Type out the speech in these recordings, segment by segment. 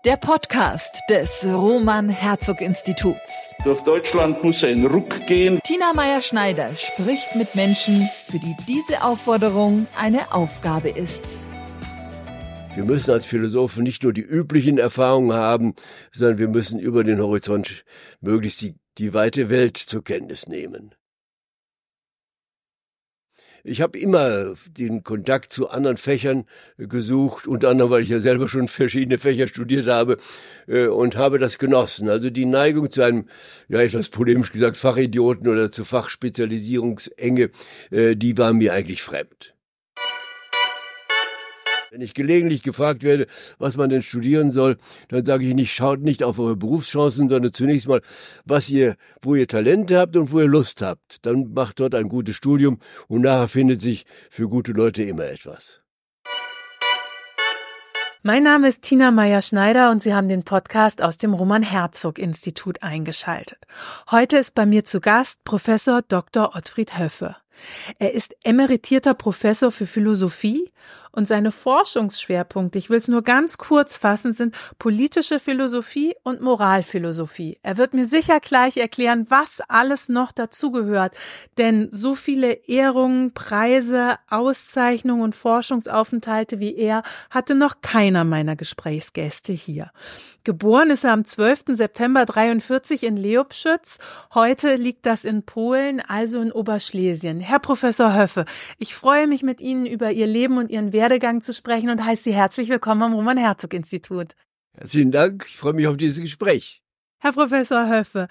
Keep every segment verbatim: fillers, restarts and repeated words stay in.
Der Podcast des Roman-Herzog-Instituts. Durch Deutschland muss ein Ruck gehen. Tina Meyer-Schneider spricht mit Menschen, für die diese Aufforderung eine Aufgabe ist. Wir müssen als Philosophen nicht nur die üblichen Erfahrungen haben, sondern wir müssen über den Horizont möglichst die, die weite Welt zur Kenntnis nehmen. Ich habe immer den Kontakt zu anderen Fächern gesucht, unter anderem, weil ich ja selber schon verschiedene Fächer studiert habe äh, und habe das genossen. Also die Neigung zu einem, ja etwas polemisch gesagt, Fachidioten oder zur Fachspezialisierungsenge, äh, die war mir eigentlich fremd. Wenn ich gelegentlich gefragt werde, was man denn studieren soll, dann sage ich nicht, schaut nicht auf eure Berufschancen, sondern zunächst mal, was ihr, wo ihr Talente habt und wo ihr Lust habt. Dann macht dort ein gutes Studium und nachher findet sich für gute Leute immer etwas. Mein Name ist Tina Meyer-Schneider und Sie haben den Podcast aus dem Roman-Herzog-Institut eingeschaltet. Heute ist bei mir zu Gast Professor Doktor Ottfried Höffe. Er ist emeritierter Professor für Philosophie und seine Forschungsschwerpunkte, ich will es nur ganz kurz fassen, sind politische Philosophie und Moralphilosophie. Er wird mir sicher gleich erklären, was alles noch dazugehört, denn so viele Ehrungen, Preise, Auszeichnungen und Forschungsaufenthalte wie er hatte noch keiner meiner Gesprächsgäste hier. Geboren ist er am zwölften September dreiundvierzig in Leobschütz. Heute liegt das in Polen, also in Oberschlesien. Herr Professor Höffe, ich freue mich, mit Ihnen über Ihr Leben und Ihren Werdegang zu sprechen und heiße Sie herzlich willkommen am Roman-Herzog-Institut. Herzlichen Dank, ich freue mich auf dieses Gespräch. Herr Professor Höffe,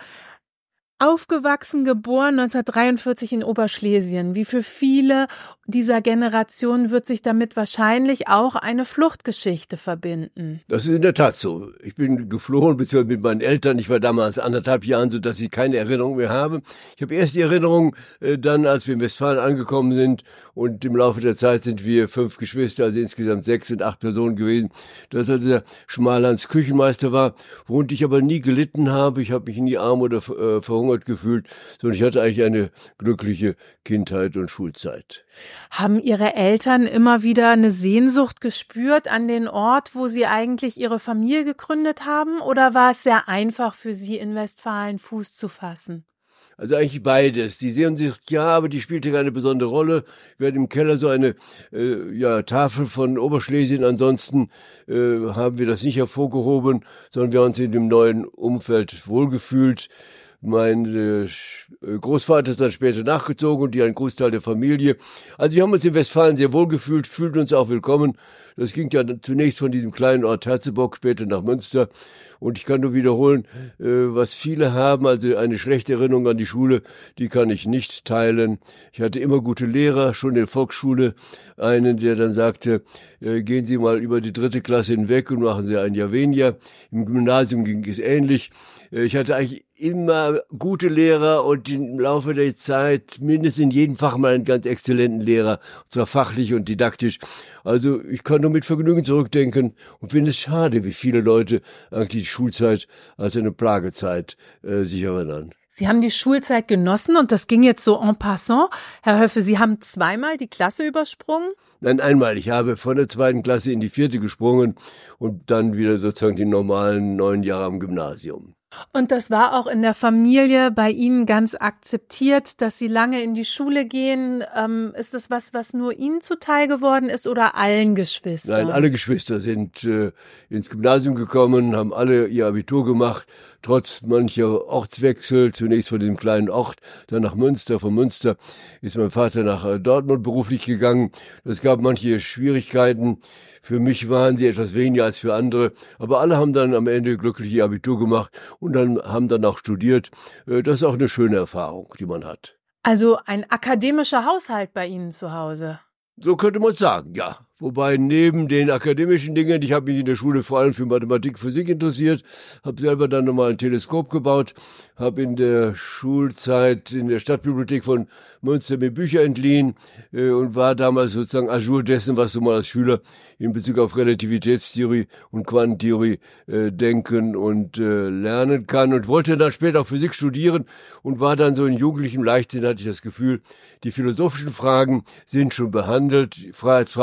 aufgewachsen, geboren neunzehnhundertdreiundvierzig in Oberschlesien. Wie für viele dieser Generation wird sich damit wahrscheinlich auch eine Fluchtgeschichte verbinden. Das ist in der Tat so. Ich bin geflohen, beziehungsweise mit meinen Eltern. Ich war damals anderthalb Jahren, so dass ich keine Erinnerung mehr habe. Ich habe erst die Erinnerung, äh, dann, als wir in Westfalen angekommen sind und im Laufe der Zeit sind wir fünf Geschwister, also insgesamt sechs und acht Personen gewesen, dass also der Schmallands Küchenmeister war, worunter ich aber nie gelitten habe. Ich habe mich nie arm oder äh, verhungert gefühlt, sondern ich hatte eigentlich eine glückliche Kindheit und Schulzeit. Haben Ihre Eltern immer wieder eine Sehnsucht gespürt an den Ort, wo Sie eigentlich Ihre Familie gegründet haben, oder war es sehr einfach für Sie, in Westfalen Fuß zu fassen? Also eigentlich beides. Die Sehnsucht, ja, aber die spielte keine besondere Rolle. Wir hatten im Keller so eine äh, ja, Tafel von Oberschlesien. Ansonsten äh, haben wir das nicht hervorgehoben, sondern wir haben uns in dem neuen Umfeld wohlgefühlt. Mein äh, Großvater ist dann später nachgezogen und die ein Großteil der Familie. Also wir haben uns in Westfalen sehr wohl gefühlt, fühlten uns auch willkommen. Das ging ja zunächst von diesem kleinen Ort Herzebock, später nach Münster. Und ich kann nur wiederholen, äh, was viele haben, also eine schlechte Erinnerung an die Schule, die kann ich nicht teilen. Ich hatte immer gute Lehrer, schon in der Volksschule einen, der dann sagte, äh, gehen Sie mal über die dritte Klasse hinweg und machen Sie ein Jahr weniger. Im Gymnasium ging es ähnlich. Äh, ich hatte eigentlich immer gute Lehrer und im Laufe der Zeit mindestens in jedem Fach mal einen ganz exzellenten Lehrer, und zwar fachlich und didaktisch. Also ich kann nur mit Vergnügen zurückdenken und finde es schade, wie viele Leute eigentlich die Schulzeit als eine Plagezeit äh, sich erinnern. Sie haben die Schulzeit genossen und das ging jetzt so en passant. Herr Höffe, Sie haben zweimal die Klasse übersprungen? Nein, einmal. Ich habe von der zweiten Klasse in die vierte gesprungen und dann wieder sozusagen die normalen neun Jahre am Gymnasium. Und das war auch in der Familie bei Ihnen ganz akzeptiert, dass Sie lange in die Schule gehen. Ähm, ist das was, was nur Ihnen zuteil geworden ist oder allen Geschwistern? Nein, alle Geschwister sind äh, ins Gymnasium gekommen, haben alle ihr Abitur gemacht, trotz mancher Ortswechsel, zunächst von dem kleinen Ort, dann nach Münster. Von Münster ist mein Vater nach äh, Dortmund beruflich gegangen. Es gab manche Schwierigkeiten. Für mich waren sie etwas weniger als für andere, aber alle haben dann am Ende glücklich ihr Abitur gemacht und dann haben dann auch studiert. Das ist auch eine schöne Erfahrung, die man hat. Also ein akademischer Haushalt bei Ihnen zu Hause? So könnte man sagen, ja. Wobei neben den akademischen Dingen, ich habe mich in der Schule vor allem für Mathematik, Physik interessiert, habe selber dann nochmal ein Teleskop gebaut, habe in der Schulzeit in der Stadtbibliothek von Münster mir Bücher entliehen äh, und war damals sozusagen à jour dessen, was du mal als Schüler in Bezug auf Relativitätstheorie und Quantentheorie äh, denken und äh, lernen kann und wollte dann später auch Physik studieren und war dann so in jugendlichem Leichtsinn, hatte ich das Gefühl, die philosophischen Fragen sind schon behandelt, Freiheitsfragen und so weiter.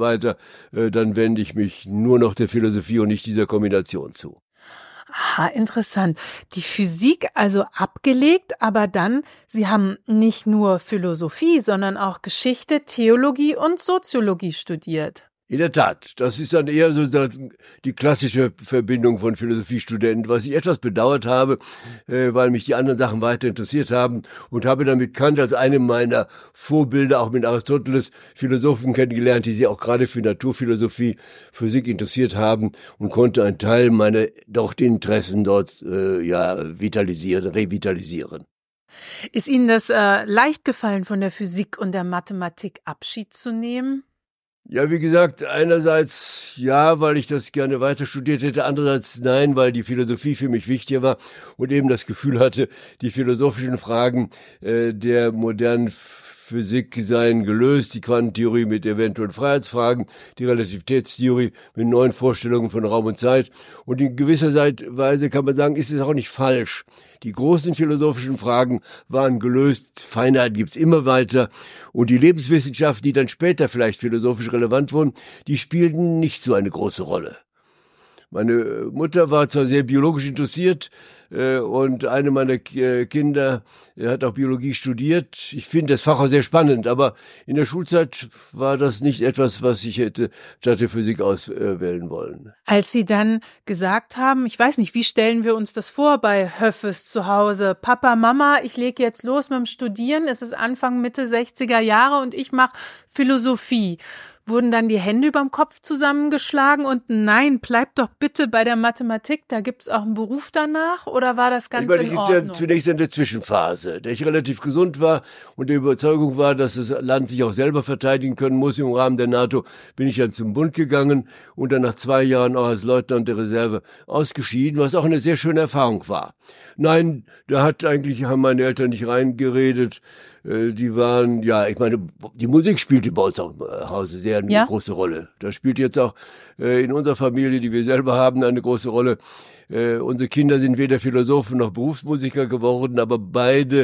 weiter, äh, dann wende ich mich nur noch der Philosophie und nicht dieser Kombination zu. Aha, interessant. Die Physik also abgelegt, aber dann, Sie haben nicht nur Philosophie, sondern auch Geschichte, Theologie und Soziologie studiert. In der Tat, das ist dann eher so die klassische Verbindung von Philosophiestudenten, was ich etwas bedauert habe, äh, weil mich die anderen Sachen weiter interessiert haben und habe dann mit Kant als einem meiner Vorbilder, auch mit Aristoteles, Philosophen kennengelernt, die sich auch gerade für Naturphilosophie, Physik interessiert haben und konnte einen Teil meiner doch den Interessen dort äh, ja vitalisieren, revitalisieren. Ist Ihnen das äh, leicht gefallen, von der Physik und der Mathematik Abschied zu nehmen? Ja, wie gesagt, einerseits ja, weil ich das gerne weiter studiert hätte, andererseits nein, weil die Philosophie für mich wichtiger war und eben das Gefühl hatte, die philosophischen Fragen äh, der modernen Physik seien gelöst, die Quantentheorie mit eventuellen Freiheitsfragen, die Relativitätstheorie mit neuen Vorstellungen von Raum und Zeit. Und in gewisser Weise kann man sagen, ist es auch nicht falsch. Die großen philosophischen Fragen waren gelöst, Feinheiten gibt's immer weiter. Und die Lebenswissenschaften, die dann später vielleicht philosophisch relevant wurden, die spielten nicht so eine große Rolle. Meine Mutter war zwar sehr biologisch interessiert äh, und eine meiner K- Kinder äh, hat auch Biologie studiert. Ich finde das Fach auch sehr spannend, aber in der Schulzeit war das nicht etwas, was ich hätte statt der Physik auswählen wollen. Als Sie dann gesagt haben, ich weiß nicht, wie stellen wir uns das vor bei Höffes zu Hause? Papa, Mama, ich lege jetzt los mit dem Studieren, es ist Anfang, Mitte sechziger Jahre und ich mache Philosophie. Wurden dann die Hände überm Kopf zusammengeschlagen und nein, bleib doch bitte bei der Mathematik, da gibt's auch einen Beruf danach, oder war das ganz ich meine, in ich Ordnung? Ja zunächst in der Zwischenphase, der ich relativ gesund war und der Überzeugung war, dass das Land sich auch selber verteidigen können muss im Rahmen der NATO, bin ich dann zum Bund gegangen und dann nach zwei Jahren auch als Leutnant der Reserve ausgeschieden, was auch eine sehr schöne Erfahrung war. Nein, da hat eigentlich, haben meine Eltern nicht reingeredet. Die waren, ja, ich meine, die Musik spielte bei uns auch im Hause sehr eine ja? große Rolle. Das spielt jetzt auch äh, in unserer Familie, die wir selber haben, eine große Rolle. Äh, unsere Kinder sind weder Philosophen noch Berufsmusiker geworden, aber beide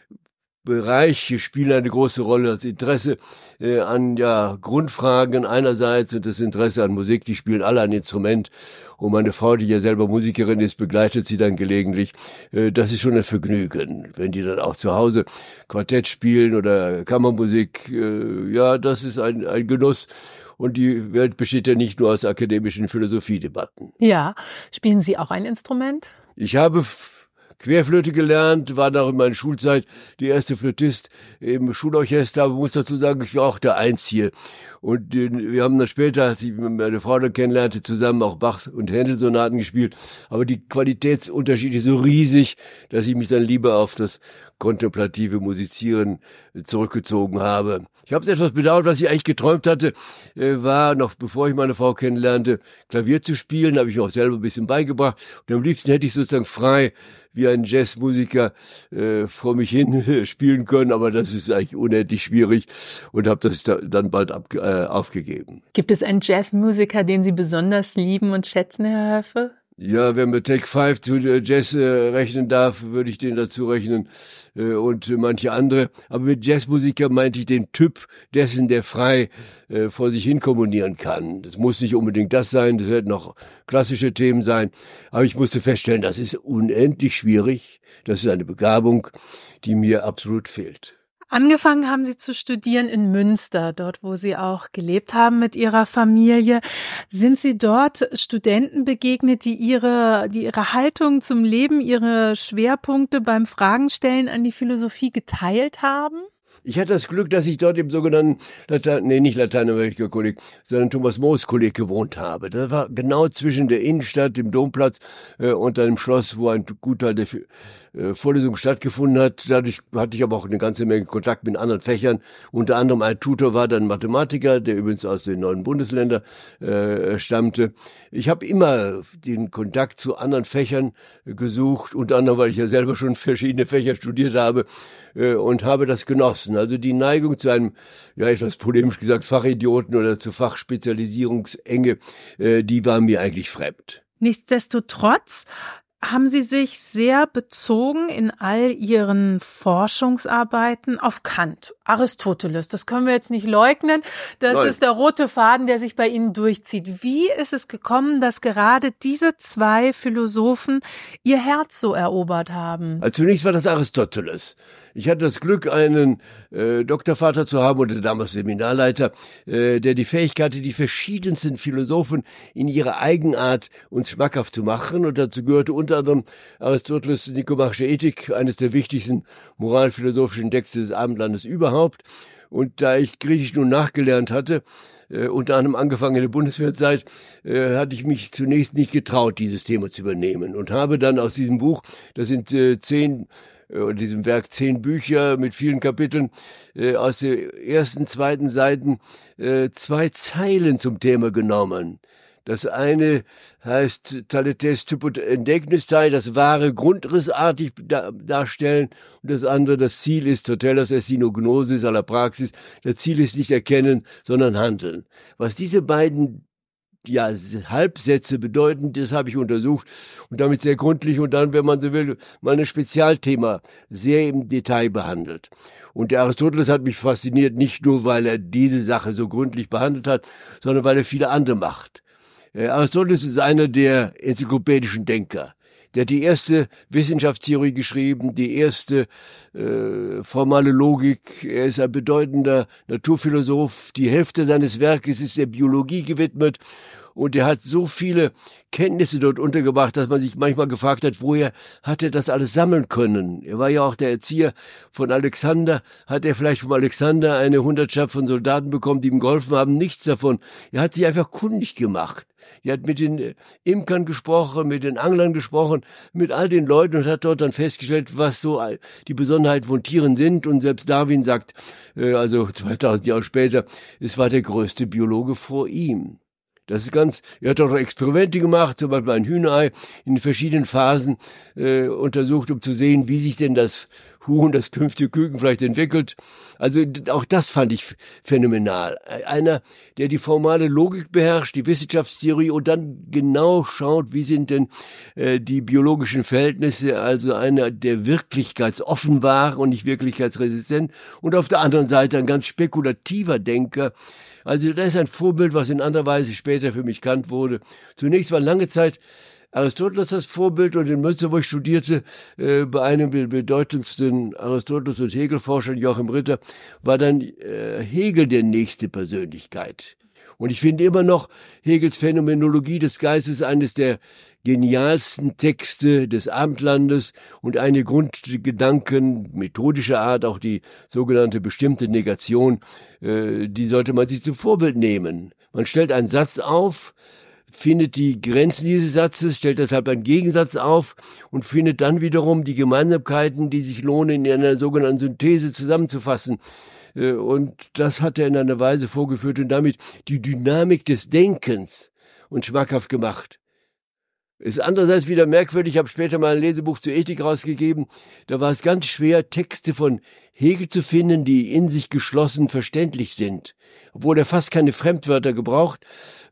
Bereiche spielen eine große Rolle. Das Interesse äh, an ja Grundfragen einerseits und das Interesse an Musik, die spielen alle ein Instrument. Und meine Frau, die ja selber Musikerin ist, begleitet sie dann gelegentlich. Äh, das ist schon ein Vergnügen, wenn die dann auch zu Hause Quartett spielen oder Kammermusik. Äh, ja, das ist ein, ein Genuss. Und die Welt besteht ja nicht nur aus akademischen Philosophiedebatten. Ja, spielen Sie auch ein Instrument? Ich habe f- Querflöte gelernt, war noch in meiner Schulzeit der erste Flötist im Schulorchester, aber muss dazu sagen, ich war auch der Einzige. Und wir haben dann später, als ich meine Frau dann kennenlernte, zusammen auch Bach- und Händel-Sonaten gespielt. Aber die Qualitätsunterschiede so riesig, dass ich mich dann lieber auf das kontemplative Musizieren zurückgezogen habe. Ich habe es etwas bedauert, was ich eigentlich geträumt hatte, war, noch bevor ich meine Frau kennenlernte, Klavier zu spielen, habe ich mir auch selber ein bisschen beigebracht. Und am liebsten hätte ich sozusagen frei wie ein Jazzmusiker äh, vor mich hin spielen können, aber das ist eigentlich unendlich schwierig und habe das da, dann bald ab, äh, aufgegeben. Gibt es einen Jazzmusiker, den Sie besonders lieben und schätzen, Herr Höffe? Ja, wenn man Take Five zu Jazz äh, rechnen darf, würde ich den dazu rechnen äh, und manche andere. Aber mit Jazzmusiker meinte ich den Typ dessen, der frei äh, vor sich hin komponieren kann. Das muss nicht unbedingt das sein, das werden noch klassische Themen sein. Aber ich musste feststellen, das ist unendlich schwierig. Das ist eine Begabung, die mir absolut fehlt. Angefangen haben Sie zu studieren in Münster, dort, wo Sie auch gelebt haben mit Ihrer Familie. Sind Sie dort Studenten begegnet, die ihre, die ihre Haltung zum Leben, ihre Schwerpunkte beim Fragenstellen an die Philosophie geteilt haben? Ich hatte das Glück, dass ich dort im sogenannten, Latein, nee, nicht Lateinamerika-Kolleg, sondern Thomas-Moos-Kolleg gewohnt habe. Das war genau zwischen der Innenstadt, dem Domplatz äh, und einem Schloss, wo ein Gutteil der äh, Vorlesung stattgefunden hat. Dadurch hatte ich aber auch eine ganze Menge Kontakt mit anderen Fächern. Unter anderem ein Tutor war dann Mathematiker, der übrigens aus den neuen Bundesländern äh, stammte. Ich habe immer den Kontakt zu anderen Fächern gesucht, unter anderem, weil ich ja selber schon verschiedene Fächer studiert habe äh, und habe das genossen. Also die Neigung zu einem, ja etwas polemisch gesagt, Fachidioten oder zur Fachspezialisierungsenge, äh, die war mir eigentlich fremd. Nichtsdestotrotz haben Sie sich sehr bezogen in all Ihren Forschungsarbeiten auf Kant, Aristoteles. Das können wir jetzt nicht leugnen. Das Nein. ist der rote Faden, der sich bei Ihnen durchzieht. Wie ist es gekommen, dass gerade diese zwei Philosophen Ihr Herz so erobert haben? Also zunächst war das Aristoteles. Ich hatte das Glück, einen äh, Doktorvater zu haben oder damals Seminarleiter, äh, der die Fähigkeit hatte, die verschiedensten Philosophen in ihrer Eigenart uns schmackhaft zu machen. Und dazu gehörte unter anderem Aristoteles' Nikomachische Ethik, eines der wichtigsten moralphilosophischen Texte des Abendlandes überhaupt. Und da ich Griechisch nun nachgelernt hatte, äh, unter anderem angefangen in der Bundeswehrzeit, äh, hatte ich mich zunächst nicht getraut, dieses Thema zu übernehmen. Und habe dann aus diesem Buch, das sind äh, zehn in diesem Werk zehn Bücher mit vielen Kapiteln, äh, aus den ersten, zweiten Seiten äh, zwei Zeilen zum Thema genommen. Das eine heißt Taletes typot endegnistai, das wahre grundrissartig da, darstellen, und das andere, das Ziel ist totelos essinognosis alla praxis, das Ziel ist nicht erkennen, sondern handeln. Was diese beiden ja, Halbsätze bedeuten, das habe ich untersucht und damit sehr gründlich und dann, wenn man so will, mal ein Spezialthema sehr im Detail behandelt. Und der Aristoteles hat mich fasziniert, nicht nur, weil er diese Sache so gründlich behandelt hat, sondern weil er viele andere macht. Äh, Aristoteles ist einer der enzyklopädischen Denker. Der hat die erste Wissenschaftstheorie geschrieben, die erste äh, formale Logik. Er ist ein bedeutender Naturphilosoph. Die Hälfte seines Werkes ist der Biologie gewidmet. Und er hat so viele Kenntnisse dort untergebracht, dass man sich manchmal gefragt hat, woher hat er das alles sammeln können? Er war ja auch der Erzieher von Alexander. Hat er vielleicht von Alexander eine Hundertschaft von Soldaten bekommen, die ihm geholfen haben? Nichts davon. Er hat sich einfach kundig gemacht. Er hat mit den Imkern gesprochen, mit den Anglern gesprochen, mit all den Leuten und hat dort dann festgestellt, was so die Besonderheiten von Tieren sind. Und selbst Darwin sagt, also zweitausend Jahre später, es war der größte Biologe vor ihm. Das ist ganz, er hat auch Experimente gemacht, zum Beispiel ein Hühnerei in verschiedenen Phasen äh, untersucht, um zu sehen, wie sich denn das Huhn, das künftige Küken vielleicht entwickelt. Also auch das fand ich phänomenal. Einer, der die formale Logik beherrscht, die Wissenschaftstheorie und dann genau schaut, wie sind denn äh, die biologischen Verhältnisse, also einer, der wirklichkeitsoffen war und nicht wirklichkeitsresistent und auf der anderen Seite ein ganz spekulativer Denker. Also das ist ein Vorbild, was in anderer Weise später für mich Kant wurde. Zunächst war lange Zeit Aristoteles das Vorbild und in Münster, wo ich studierte, äh, bei einem der bedeutendsten Aristoteles- und Hegel-Forschern, Joachim Ritter, war dann äh, Hegel der nächste Persönlichkeit. Und ich finde immer noch Hegels Phänomenologie des Geistes eines der genialsten Texte des Abendlandes und eine Grundgedanken methodischer Art, auch die sogenannte bestimmte Negation, äh, die sollte man sich zum Vorbild nehmen. Man stellt einen Satz auf, findet die Grenzen dieses Satzes, stellt deshalb einen Gegensatz auf und findet dann wiederum die Gemeinsamkeiten, die sich lohnen, in einer sogenannten Synthese zusammenzufassen. Und das hat er in einer Weise vorgeführt und damit die Dynamik des Denkens und schmackhaft gemacht. Ist andererseits wieder merkwürdig, ich habe später mal ein Lesebuch zur Ethik rausgegeben, da war es ganz schwer, Texte von Hegel zu finden, die in sich geschlossen verständlich sind. Obwohl er fast keine Fremdwörter gebraucht,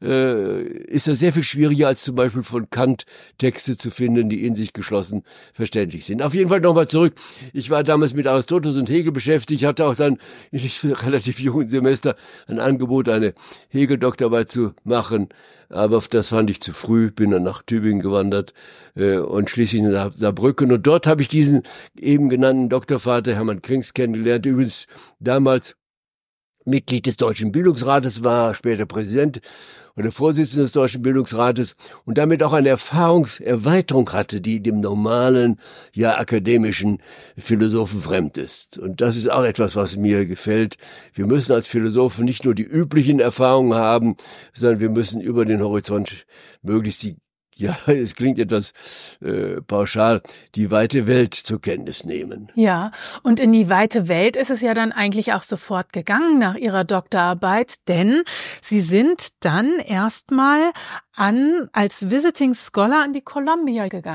äh, ist das sehr viel schwieriger als zum Beispiel von Kant Texte zu finden, die in sich geschlossen verständlich sind. Auf jeden Fall nochmal zurück. Ich war damals mit Aristoteles und Hegel beschäftigt, hatte auch dann in einem relativ jungen Semester ein Angebot, eine Hegel-Doktorarbeit zu machen. Aber das fand ich zu früh, bin dann nach Tübingen gewandert äh, und schließlich nach Saarbrücken. Und dort habe ich diesen eben genannten Doktorvater Hermann Krings kennengelernt, der übrigens damals Mitglied des Deutschen Bildungsrates war, später Präsident oder Vorsitzender des Deutschen Bildungsrates und damit auch eine Erfahrungserweiterung hatte, die dem normalen, ja akademischen Philosophen fremd ist. Und das ist auch etwas, was mir gefällt. Wir müssen als Philosophen nicht nur die üblichen Erfahrungen haben, sondern wir müssen über den Horizont möglichst die, ja, es klingt etwas äh, pauschal, die weite Welt zur Kenntnis nehmen. Ja, und in die weite Welt ist es ja dann eigentlich auch sofort gegangen nach Ihrer Doktorarbeit, denn Sie sind dann erstmal an als Visiting Scholar an die Columbia gegangen.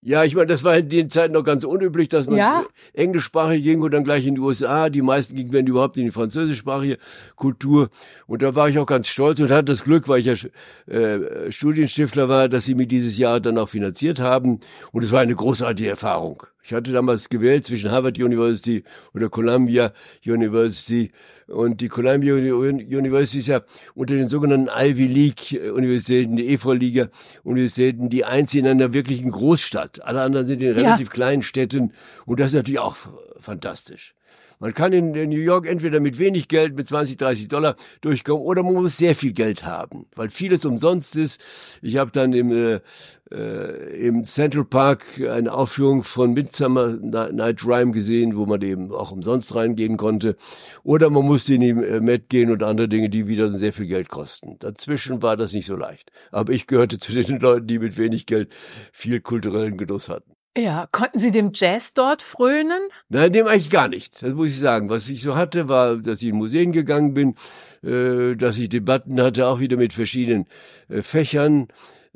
Ja, ich meine, das war in den Zeiten noch ganz unüblich, dass man ja? englischsprachig ging und dann gleich in die U S A. Die meisten gingen, wenn überhaupt, in die französischsprachige Kultur. Und da war ich auch ganz stolz und hatte das Glück, weil ich ja äh, Studienstifter war, dass sie mir dieses Jahr dann auch finanziert haben. Und es war eine großartige Erfahrung. Ich hatte damals gewählt zwischen Harvard University oder Columbia University. Und die Columbia University ist ja unter den sogenannten Ivy League Universitäten, die Efeu-Liga Universitäten, die einzige in einer wirklichen Großstadt. Alle anderen sind in relativ ja. kleinen Städten. Und das ist natürlich auch fantastisch. Man kann in New York entweder mit wenig Geld, mit zwanzig, dreißig Dollar durchkommen, oder man muss sehr viel Geld haben, weil vieles umsonst ist. Ich habe dann im, äh, äh, im Central Park eine Aufführung von Midsummer Night Rhyme gesehen, wo man eben auch umsonst reingehen konnte. Oder man musste in die Met gehen und andere Dinge, die wieder sehr viel Geld kosten. Dazwischen war das nicht so leicht. Aber ich gehörte zu den Leuten, die mit wenig Geld viel kulturellen Genuss hatten. Ja, konnten Sie dem Jazz dort frönen? Nein, dem eigentlich gar nicht. Das muss ich sagen. Was ich so hatte, war, dass ich in Museen gegangen bin, äh, dass ich Debatten hatte, auch wieder mit verschiedenen äh, Fächern.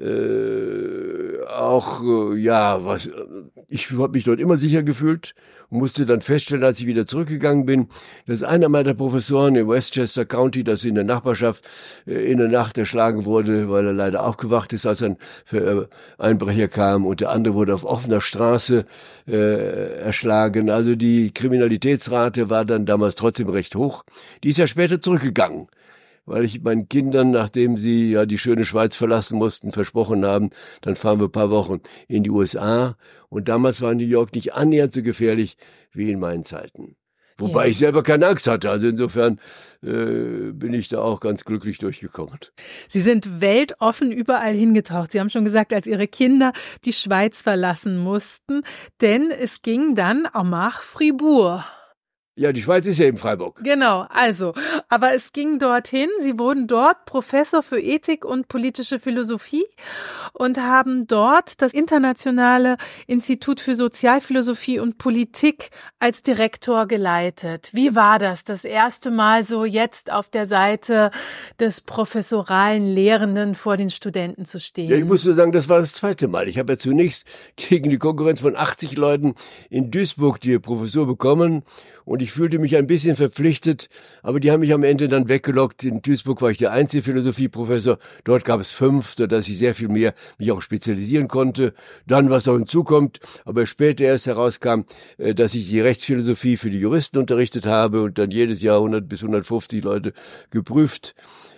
Äh, auch, äh, ja, was, äh, ich habe mich dort immer sicher gefühlt und musste dann feststellen, als ich wieder zurückgegangen bin, dass einer meiner Professoren im Westchester County, das in der Nachbarschaft, äh, in der Nacht erschlagen wurde, weil er leider aufgewacht ist, als ein äh, Einbrecher kam, und der andere wurde auf offener Straße äh, erschlagen. Also die Kriminalitätsrate war dann damals trotzdem recht hoch. Die ist ja später zurückgegangen, weil ich meinen Kindern, nachdem sie ja die schöne Schweiz verlassen mussten, versprochen haben, dann fahren wir ein paar Wochen in die U S A. Und damals war New York nicht annähernd so gefährlich wie in meinen Zeiten. Wobei ja. ich selber keine Angst hatte. Also insofern äh, bin ich da auch ganz glücklich durchgekommen. Sie sind weltoffen überall hingetaucht. Sie haben schon gesagt, als Ihre Kinder die Schweiz verlassen mussten. Denn es ging dann nach Fribourg. Ja, die Schweiz ist ja in Freiburg. Genau, also, aber es ging dorthin. Sie wurden dort Professor für Ethik und politische Philosophie und haben dort das Internationale Institut für Sozialphilosophie und Politik als Direktor geleitet. Wie war das, das erste Mal so jetzt auf der Seite des professoralen Lehrenden vor den Studenten zu stehen? Ja, ich muss nur sagen, das war das zweite Mal. Ich habe ja zunächst gegen die Konkurrenz von achtzig Leuten in Duisburg die Professur bekommen. Und ich fühlte mich ein bisschen verpflichtet, aber die haben mich am Ende dann weggelockt. In Duisburg war ich der einzige Philosophieprofessor. Dort gab es fünf, sodass ich sehr viel mehr mich auch spezialisieren konnte. Dann, was auch hinzukommt, aber später erst herauskam, dass ich die Rechtsphilosophie für die Juristen unterrichtet habe und dann jedes Jahr hundert bis hundertfünfzig Leute geprüft.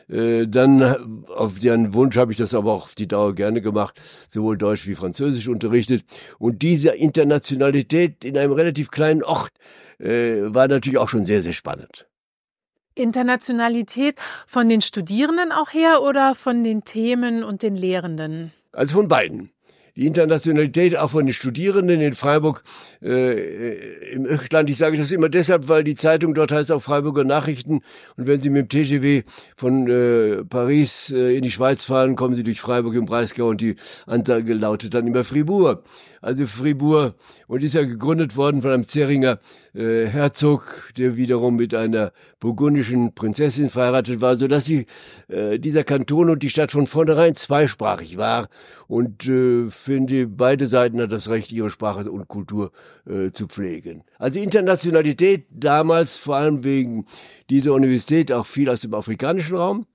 Dann, auf deren Wunsch habe ich das aber auch auf die Dauer gerne gemacht, sowohl Deutsch wie Französisch unterrichtet. Und diese Internationalität in einem relativ kleinen Ort äh, war natürlich auch schon sehr, sehr spannend. Internationalität von den Studierenden auch her oder von den Themen und den Lehrenden? Also von beiden. Die Internationalität auch von den Studierenden in Freiburg äh, im Öchtland. Ich sage das immer deshalb, weil die Zeitung dort heißt auch Freiburger Nachrichten. Und wenn Sie mit dem T G V von äh, Paris äh, in die Schweiz fahren, kommen Sie durch Freiburg im Breisgau und die Ansage lautet dann immer Fribourg. Also Fribourg, und ist ja gegründet worden von einem Zähringer äh, Herzog, der wiederum mit einer burgundischen Prinzessin verheiratet war, sodass sie, äh, dieser Kanton und die Stadt von vornherein zweisprachig war. Und äh, finde, beide Seiten hat das Recht, ihre Sprache und Kultur äh, zu pflegen. Also Internationalität damals, vor allem wegen dieser Universität, auch viel aus dem afrikanischen Raum.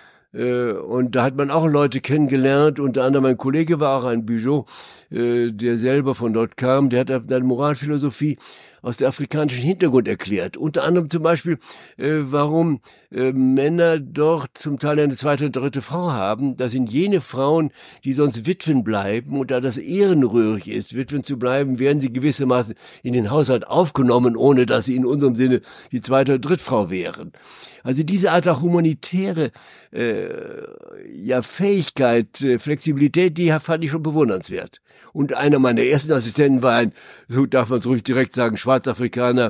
Und da hat man auch Leute kennengelernt, unter anderem mein Kollege war auch ein Bijot, der selber von dort kam, der hat eine Moralphilosophie aus dem afrikanischen Hintergrund erklärt. Unter anderem zum Beispiel, warum Männer dort zum Teil eine zweite und dritte Frau haben. Das sind jene Frauen, die sonst Witwen bleiben, und da das ehrenrührig ist, Witwen zu bleiben, werden sie gewissermaßen in den Haushalt aufgenommen, ohne dass sie in unserem Sinne die zweite oder Drittfrau wären. Also diese Art auch humanitäre äh, ja, Fähigkeit, äh, Flexibilität, die fand ich schon bewundernswert. Und einer meiner ersten Assistenten war ein, so darf man es ruhig direkt sagen, Schwarzafrikaner,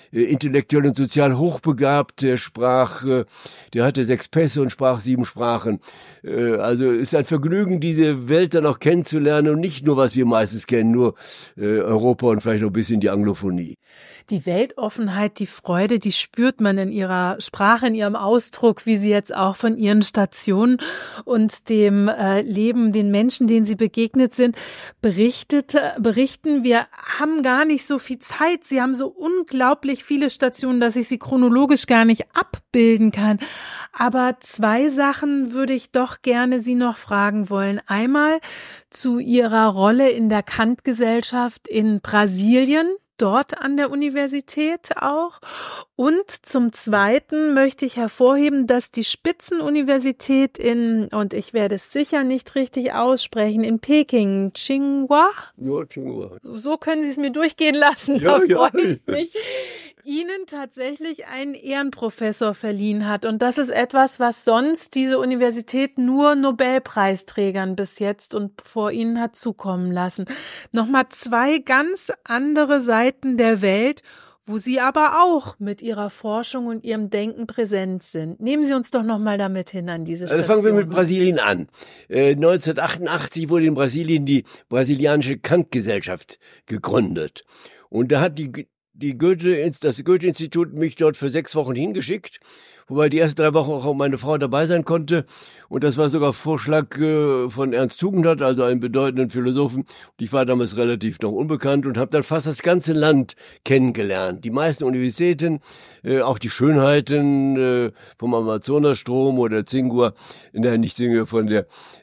äh, intellektuell und sozial hochbegabt. Der sprach, äh, der hatte sechs Pässe und sprach sieben Sprachen. Äh, also ist ein Vergnügen, diese Welt dann auch kennenzulernen und nicht nur, was wir meistens kennen, nur äh, Europa und vielleicht noch ein bisschen die Anglophonie. Die Weltoffenheit, die Freude, die spürt man in ihrer Sprache, in ihrem Ausdruck, wie sie jetzt auch von ihren Stationen und dem äh, Leben, den Menschen, denen sie begegnet sind, berichtet, berichten. Wir haben gar nicht so viel Zeit. Sie haben so unglaublich viele Stationen, dass ich sie chronologisch gar nicht abbilden kann. Aber zwei Sachen würde ich doch gerne Sie noch fragen wollen. Einmal zu Ihrer Rolle in der Kant-Gesellschaft in Brasilien, dort an der Universität auch. Und zum Zweiten möchte ich hervorheben, dass die Spitzenuniversität in, und ich werde es sicher nicht richtig aussprechen, in Peking, Tsinghua? Ja, Tsinghua. So können Sie es mir durchgehen lassen, ja, da ja. freue ich mich. Ihnen tatsächlich einen Ehrenprofessor verliehen hat. Und das ist etwas, was sonst diese Universität nur Nobelpreisträgern bis jetzt und vor ihnen hat zukommen lassen. Nochmal zwei ganz andere Seiten der Welt, wo Sie aber auch mit Ihrer Forschung und Ihrem Denken präsent sind. Nehmen Sie uns doch nochmal damit hin an diese Station. Also fangen wir mit Brasilien an. Äh, neunzehnhundertachtundachtzig wurde in Brasilien die brasilianische Kant-Gesellschaft gegründet. Und da hat die Die Goethe, das Goethe-Institut mich dort für sechs Wochen hingeschickt, wobei die ersten drei Wochen auch meine Frau dabei sein konnte. Und das war sogar Vorschlag äh, von Ernst Tugendhat, also einem bedeutenden Philosophen. Ich war damals relativ noch unbekannt und habe dann fast das ganze Land kennengelernt. Die meisten Universitäten, äh, auch die Schönheiten äh, vom Amazonasstrom oder Tsinghua, nein, nicht Tsinghua, von der,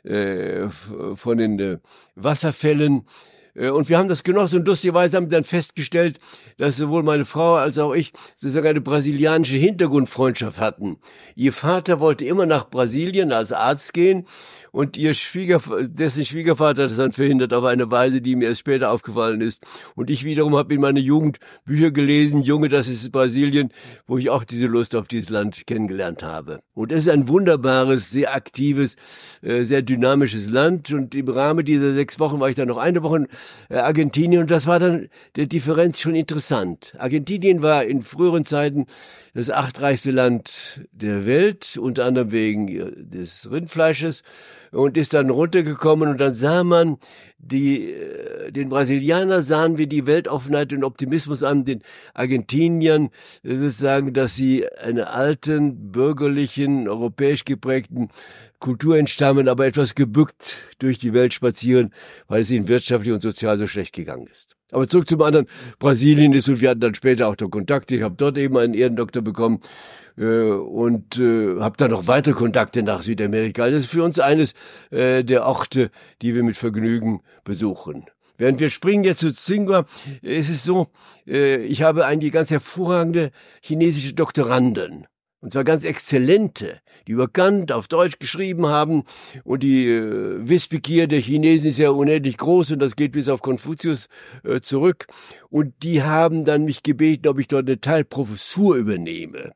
äh, von den äh, Wasserfällen. Und wir haben das genossen und lustigerweise haben wir dann festgestellt, dass sowohl meine Frau als auch ich sozusagen eine brasilianische Hintergrundfreundschaft hatten. Ihr Vater wollte immer nach Brasilien als Arzt gehen und ihr Schwiegervater, dessen Schwiegervater hat es dann verhindert auf eine Weise, die mir erst später aufgefallen ist. Und ich wiederum habe in meiner Jugend Bücher gelesen, Junge, das ist Brasilien, wo ich auch diese Lust auf dieses Land kennengelernt habe. Und es ist ein wunderbares, sehr aktives, sehr dynamisches Land. Und im Rahmen dieser sechs Wochen war ich dann noch eine Woche in Argentinien und das war dann der Differenz schon interessant. Argentinien war in früheren Zeiten das achtreichste Land der Welt, unter anderem wegen des Rindfleisches, und ist dann runtergekommen und dann sah man die, den Brasilianer sahen wir die Weltoffenheit und Optimismus an, den Argentiniern sozusagen, dass sie einer alten, bürgerlichen, europäisch geprägten Kultur entstammen, aber etwas gebückt durch die Welt spazieren, weil es ihnen wirtschaftlich und sozial so schlecht gegangen ist. Aber zurück zum anderen, Brasilien ist, und wir hatten dann später auch noch Kontakte, ich habe dort eben einen Ehrendoktor bekommen, äh, und äh, habe dann noch weitere Kontakte nach Südamerika. Das ist für uns eines äh, der Orte, die wir mit Vergnügen besuchen. Während wir springen jetzt zu Tsinghua, ist es so, äh, ich habe einige ganz hervorragende chinesische Doktoranden. Und zwar ganz exzellente, die über Kant auf Deutsch geschrieben haben. Und die äh, Wissbegier der Chinesen ist ja unendlich groß und das geht bis auf Konfuzius äh, zurück. Und die haben dann mich gebeten, ob ich dort eine Teilprofessur übernehme.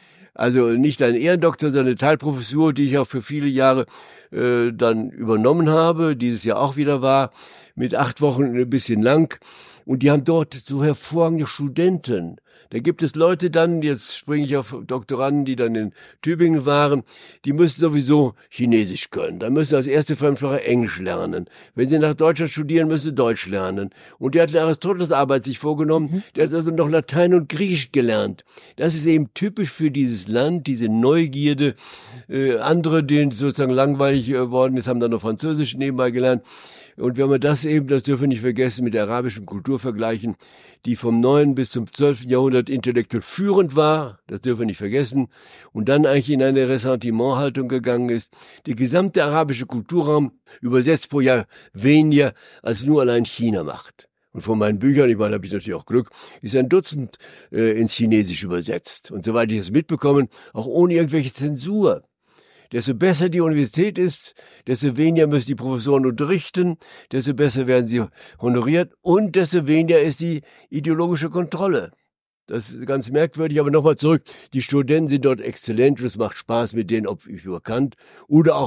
Also nicht ein Ehrendoktor, sondern eine Teilprofessur, die ich auch für viele Jahre äh, dann übernommen habe, dieses Jahr auch wieder war, mit acht Wochen ein bisschen lang. Und die haben dort so hervorragende Studenten. Da gibt es Leute dann, jetzt springe ich auf Doktoranden, die dann in Tübingen waren, die müssen sowieso Chinesisch können. Da müssen sie als erste Fremdsprache Englisch lernen. Wenn sie nach Deutschland studieren, müssen sie Deutsch lernen. Und der hat eine Aristoteles-Arbeit sich vorgenommen, mhm. der hat also noch Latein und Griechisch gelernt. Das ist eben typisch für dieses Land, diese Neugierde. Äh, andere, denen sozusagen langweilig geworden ist, haben dann noch Französisch nebenbei gelernt. Und wenn wir das eben, das dürfen wir nicht vergessen, mit der arabischen Kultur vergleichen, die vom neunten bis zum zwölften Jahrhundert intellektuell führend war, das dürfen wir nicht vergessen, und dann eigentlich in eine Ressentimenthaltung gegangen ist. Der gesamte arabische Kulturraum übersetzt pro Jahr weniger, als nur allein China macht. Und von meinen Büchern, ich meine, da habe ich natürlich auch Glück, ist ein Dutzend äh, ins Chinesische übersetzt. Und soweit ich es mitbekommen, auch ohne irgendwelche Zensur. Desto besser die Universität ist, desto weniger müssen die Professoren unterrichten, desto besser werden sie honoriert und desto weniger ist die ideologische Kontrolle. Das ist ganz merkwürdig, aber nochmal zurück. Die Studenten sind dort exzellent und es macht Spaß mit denen, ob über Kant oder auch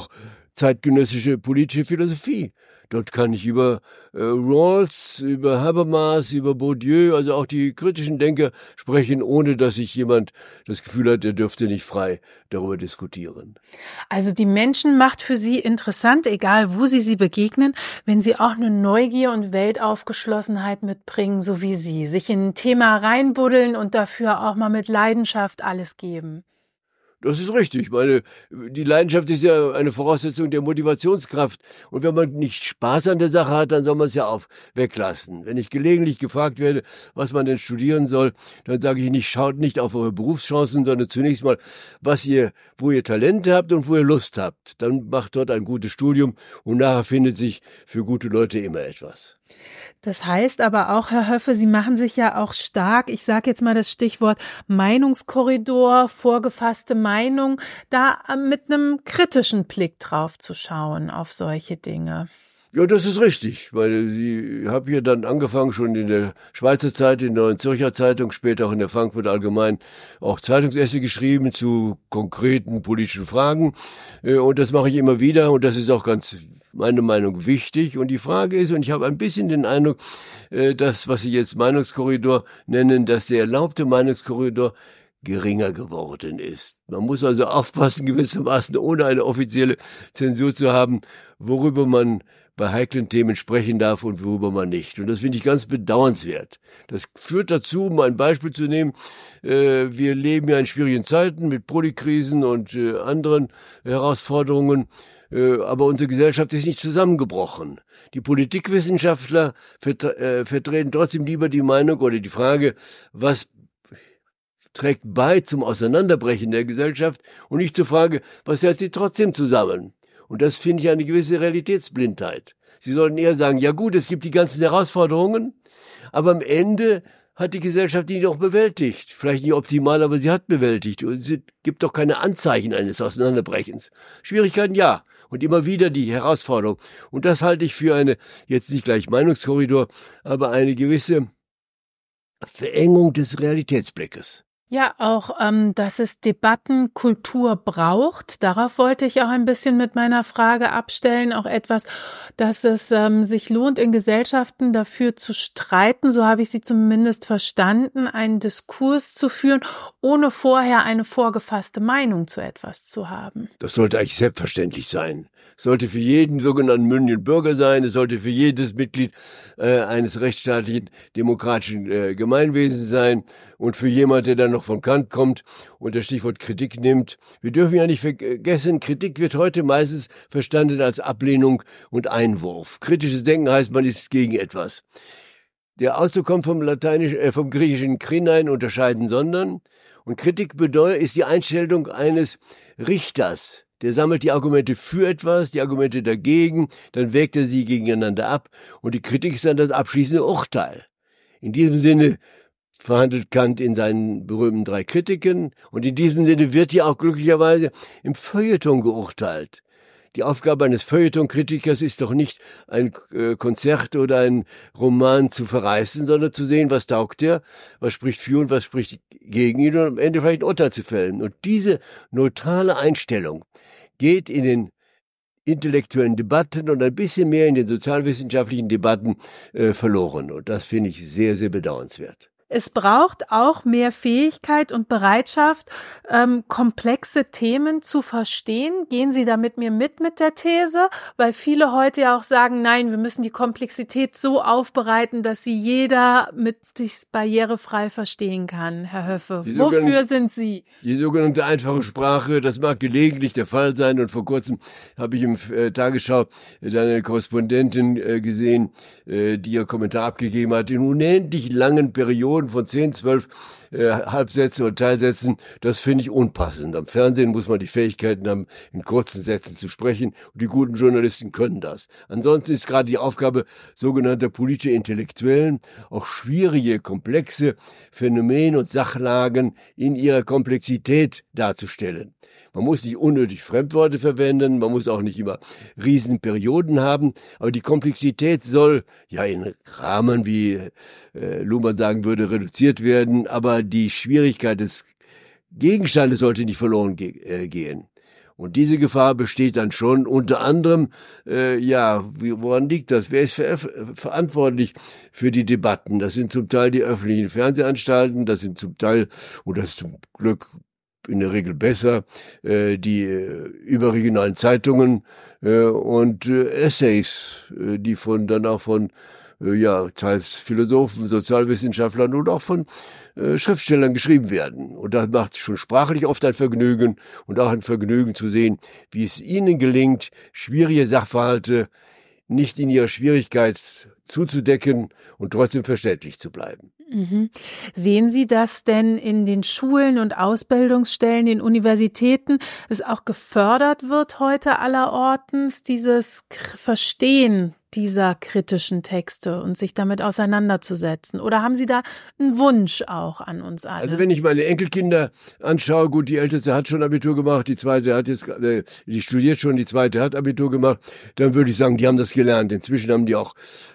zeitgenössische politische Philosophie. Dort kann ich über äh, Rawls, über Habermas, über Bourdieu, also auch die kritischen Denker sprechen, ohne dass sich jemand das Gefühl hat, er dürfte nicht frei darüber diskutieren. Also die Menschen macht für Sie interessant, egal wo Sie sie begegnen, wenn sie auch eine Neugier und Weltaufgeschlossenheit mitbringen, so wie Sie, sich in ein Thema reinbuddeln und dafür auch mal mit Leidenschaft alles geben. Das ist richtig. Ich meine, die Leidenschaft ist ja eine Voraussetzung der Motivationskraft. Und wenn man nicht Spaß an der Sache hat, dann soll man es ja auch weglassen. Wenn ich gelegentlich gefragt werde, was man denn studieren soll, dann sage ich nicht, schaut nicht auf eure Berufschancen, sondern zunächst mal, was ihr, wo ihr Talente habt und wo ihr Lust habt. Dann macht dort ein gutes Studium und nachher findet sich für gute Leute immer etwas. Das heißt aber auch, Herr Höffe, Sie machen sich ja auch stark, ich sage jetzt mal das Stichwort Meinungskorridor, vorgefasste Meinung, da mit einem kritischen Blick drauf zu schauen auf solche Dinge. Ja, das ist richtig, weil ich habe hier dann angefangen, schon in der Schweizer Zeit, in der Neuen Zürcher Zeitung, später auch in der Frankfurter Allgemeinen, auch Zeitungsessay geschrieben zu konkreten politischen Fragen. Und das mache ich immer wieder und das ist auch ganz, meine Meinung, wichtig. Und die Frage ist, und ich habe ein bisschen den Eindruck, dass, was Sie jetzt Meinungskorridor nennen, dass der erlaubte Meinungskorridor geringer geworden ist. Man muss also aufpassen, gewissermaßen, ohne eine offizielle Zensur zu haben, worüber man bei heiklen Themen sprechen darf und worüber man nicht. Und das finde ich ganz bedauernswert. Das führt dazu, um ein Beispiel zu nehmen, äh, wir leben ja in schwierigen Zeiten mit Polikrisen und äh, anderen Herausforderungen, äh, aber unsere Gesellschaft ist nicht zusammengebrochen. Die Politikwissenschaftler vertre- äh, vertreten trotzdem lieber die Meinung oder die Frage, was trägt bei zum Auseinanderbrechen der Gesellschaft und nicht zur Frage, was hält sie trotzdem zusammen. Und das finde ich eine gewisse Realitätsblindheit. Sie sollten eher sagen, ja gut, es gibt die ganzen Herausforderungen, aber am Ende hat die Gesellschaft die doch bewältigt. Vielleicht nicht optimal, aber sie hat bewältigt. Und es gibt doch keine Anzeichen eines Auseinanderbrechens. Schwierigkeiten, ja. Und immer wieder die Herausforderung. Und das halte ich für eine, jetzt nicht gleich Meinungskorridor, aber eine gewisse Verengung des Realitätsblickes. Ja, auch, ähm, dass es Debattenkultur braucht. Darauf wollte ich auch ein bisschen mit meiner Frage abstellen. Auch etwas, dass es ähm, sich lohnt, in Gesellschaften dafür zu streiten, so habe ich Sie zumindest verstanden, einen Diskurs zu führen, ohne vorher eine vorgefasste Meinung zu etwas zu haben. Das sollte eigentlich selbstverständlich sein. Es sollte für jeden sogenannten mündigen Bürger sein. Es sollte für jedes Mitglied äh, eines rechtsstaatlichen, demokratischen äh, Gemeinwesens sein. Und für jemand, der dann noch von Kant kommt und das Stichwort Kritik nimmt. Wir dürfen ja nicht vergessen, Kritik wird heute meistens verstanden als Ablehnung und Einwurf. Kritisches Denken heißt, man ist gegen etwas. Der Ausdruck kommt vom Lateinisch, äh, vom griechischen krinein, unterscheiden, sondern. Und Kritik bedeutet, ist die Einstellung eines Richters. Der sammelt die Argumente für etwas, die Argumente dagegen, dann wägt er sie gegeneinander ab und die Kritik ist dann das abschließende Urteil. In diesem Sinne verhandelt Kant in seinen berühmten drei Kritiken und in diesem Sinne wird ja auch glücklicherweise im Feuilleton geurteilt. Die Aufgabe eines Feuilleton-Kritikers ist doch nicht, ein äh, Konzert oder ein Roman zu verreißen, sondern zu sehen, was taugt er, was spricht für und was spricht gegen ihn und am Ende vielleicht ein Urteil zu fällen. Und diese neutrale Einstellung geht in den intellektuellen Debatten und ein bisschen mehr in den sozialwissenschaftlichen Debatten äh, verloren. Und das finde ich sehr, sehr bedauernswert. Es braucht auch mehr Fähigkeit und Bereitschaft, ähm, komplexe Themen zu verstehen. Gehen Sie da mit mir mit mit der These? Weil viele heute ja auch sagen, nein, wir müssen die Komplexität so aufbereiten, dass sie jeder mit sich barrierefrei verstehen kann. Herr Höffe, wofür sind Sie? Die sogenannte einfache Sprache, das mag gelegentlich der Fall sein. Und vor kurzem habe ich im äh, Tagesschau äh, eine Korrespondentin äh, gesehen, äh, die ihr Kommentar abgegeben hat, in unendlich langen Perioden von zehn, zwölf äh, Halbsätzen oder Teilsätzen, das finde ich unpassend. Am Fernsehen muss man die Fähigkeiten haben, in kurzen Sätzen zu sprechen und die guten Journalisten können das. Ansonsten ist gerade die Aufgabe sogenannter politischer Intellektuellen, auch schwierige, komplexe Phänomene und Sachlagen in ihrer Komplexität darzustellen. Man muss nicht unnötig Fremdworte verwenden, man muss auch nicht immer Riesenperioden haben, aber die Komplexität soll ja in Rahmen, wie äh, Luhmann sagen würde, reduziert werden, aber die Schwierigkeit des Gegenstandes sollte nicht verloren ge- äh, gehen. Und diese Gefahr besteht dann schon unter anderem, äh, ja, woran liegt das? Wer ist ver- verantwortlich für die Debatten? Das sind zum Teil die öffentlichen Fernsehanstalten, das sind zum Teil, und das ist zum Glück in der Regel besser, äh, die äh, überregionalen Zeitungen äh, und äh, Essays, äh, die von dann auch von äh, ja teils Philosophen, Sozialwissenschaftlern und auch von äh, Schriftstellern geschrieben werden. Und das macht schon sprachlich oft ein Vergnügen und auch ein Vergnügen zu sehen, wie es ihnen gelingt, schwierige Sachverhalte nicht in ihrer Schwierigkeit zuzudecken und trotzdem verständlich zu bleiben. Mhm. Sehen Sie das denn in den Schulen und Ausbildungsstellen, den Universitäten, es auch gefördert wird heute allerortens, dieses Verstehen dieser kritischen Texte und sich damit auseinanderzusetzen? Oder haben Sie da einen Wunsch auch an uns alle? Also wenn ich meine Enkelkinder anschaue, gut, die älteste hat schon Abitur gemacht, die zweite hat jetzt, äh, die studiert schon, die zweite hat Abitur gemacht, dann würde ich sagen, die haben das gelernt. Inzwischen haben die auch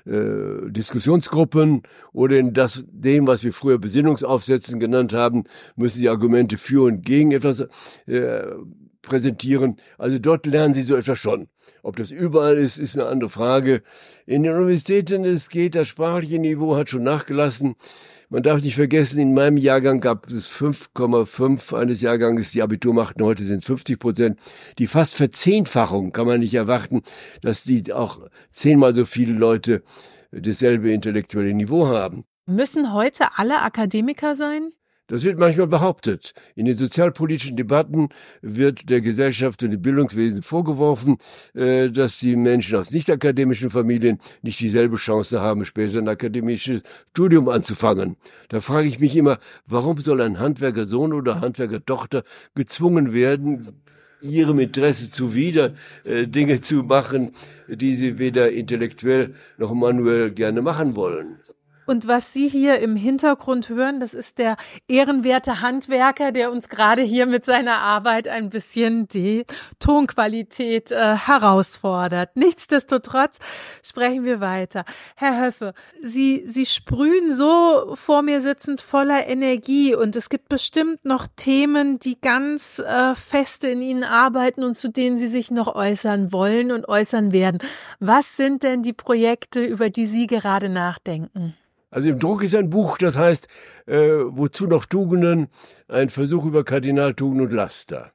äh, Diskussionsgruppen oder in das, dem, was wir früher Besinnungsaufsätzen genannt haben, müssen die Argumente für und gegen etwas äh, präsentieren. Also dort lernen sie so etwas schon. Ob das überall ist, ist eine andere Frage. In den Universitäten, es geht, das sprachliche Niveau hat schon nachgelassen. Man darf nicht vergessen, in meinem Jahrgang gab es fünf Komma fünf eines Jahrganges, die Abitur machten, heute sind es fünfzig Prozent. Die fast Verzehnfachung kann man nicht erwarten, dass die auch zehnmal so viele Leute dasselbe intellektuelle Niveau haben. Müssen heute alle Akademiker sein? Das wird manchmal behauptet. In den sozialpolitischen Debatten wird der Gesellschaft und dem Bildungswesen vorgeworfen, dass die Menschen aus nicht-akademischen Familien nicht dieselbe Chance haben, später ein akademisches Studium anzufangen. Da frage ich mich immer, warum soll ein Handwerkersohn oder Handwerkertochter gezwungen werden, ihrem Interesse zuwider Dinge zu machen, die sie weder intellektuell noch manuell gerne machen wollen? Und was Sie hier im Hintergrund hören, das ist der ehrenwerte Handwerker, der uns gerade hier mit seiner Arbeit ein bisschen die Tonqualität äh, herausfordert. Nichtsdestotrotz sprechen wir weiter. Herr Höffe, Sie, Sie sprühen so vor mir sitzend voller Energie und es gibt bestimmt noch Themen, die ganz äh, fest in Ihnen arbeiten und zu denen Sie sich noch äußern wollen und äußern werden. Was sind denn die Projekte, über die Sie gerade nachdenken? Also im Druck ist ein Buch, das heißt, äh, wozu noch Tugenden? Ein Versuch über Kardinaltugend und Laster.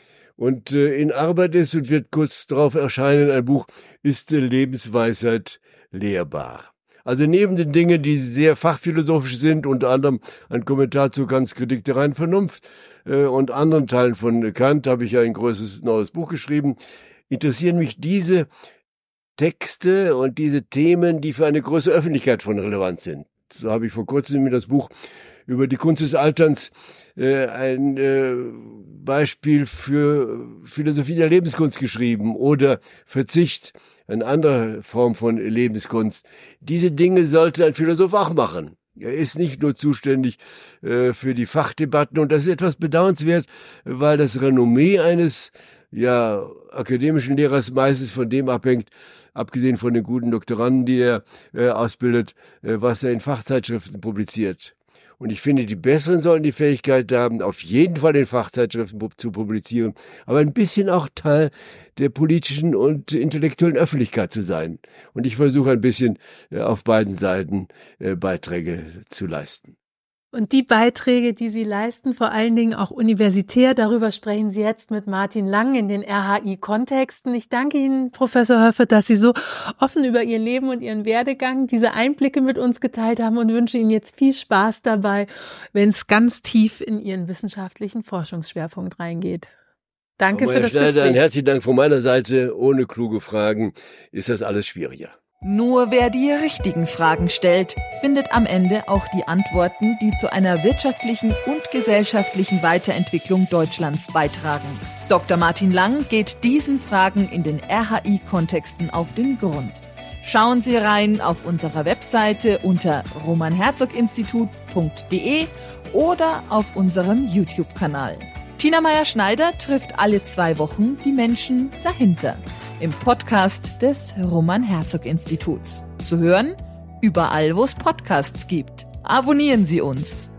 Und äh, in Arbeit ist und wird kurz darauf erscheinen, ein Buch, ist äh, Lebensweisheit lehrbar? Also neben den Dingen, die sehr fachphilosophisch sind, unter anderem ein Kommentar zur Kants-Kritik der reinen Vernunft äh, und anderen Teilen von Kant, habe ich ja ein größeres neues Buch geschrieben, interessieren mich diese Texte und diese Themen, die für eine größere Öffentlichkeit von Relevanz sind. So habe ich vor kurzem mit das Buch über die Kunst des Alterns äh, ein äh, Beispiel für Philosophie der Lebenskunst geschrieben oder Verzicht, eine andere Form von Lebenskunst. Diese Dinge sollte ein Philosoph auch machen. Er ist nicht nur zuständig äh, für die Fachdebatten und das ist etwas bedauernswert, weil das Renommee eines ja akademischen Lehrers meistens von dem abhängt, abgesehen von den guten Doktoranden, die er äh, ausbildet, äh, was er in Fachzeitschriften publiziert. Und ich finde, die Besseren sollen die Fähigkeit haben, auf jeden Fall in Fachzeitschriften zu publizieren, aber ein bisschen auch Teil der politischen und intellektuellen Öffentlichkeit zu sein. Und ich versuche ein bisschen äh, auf beiden Seiten äh, Beiträge zu leisten. Und die Beiträge, die Sie leisten, vor allen Dingen auch universitär, darüber sprechen Sie jetzt mit Martin Lang in den R H I-Kontexten. Ich danke Ihnen, Professor Höffe, dass Sie so offen über Ihr Leben und Ihren Werdegang diese Einblicke mit uns geteilt haben und wünsche Ihnen jetzt viel Spaß dabei, wenn es ganz tief in Ihren wissenschaftlichen Forschungsschwerpunkt reingeht. Danke für das Gespräch. Ein herzlichen Dank von meiner Seite. Ohne kluge Fragen ist das alles schwieriger. Nur wer die richtigen Fragen stellt, findet am Ende auch die Antworten, die zu einer wirtschaftlichen und gesellschaftlichen Weiterentwicklung Deutschlands beitragen. Doktor Martin Lang geht diesen Fragen in den R H I-Kontexten auf den Grund. Schauen Sie rein auf unserer Webseite unter roman herzog institut punkt de oder auf unserem YouTube-Kanal. Tina Meyer-Schneider trifft alle zwei Wochen die Menschen dahinter. Im Podcast des Roman-Herzog-Instituts. Zu hören, überall, wo es Podcasts gibt. Abonnieren Sie uns.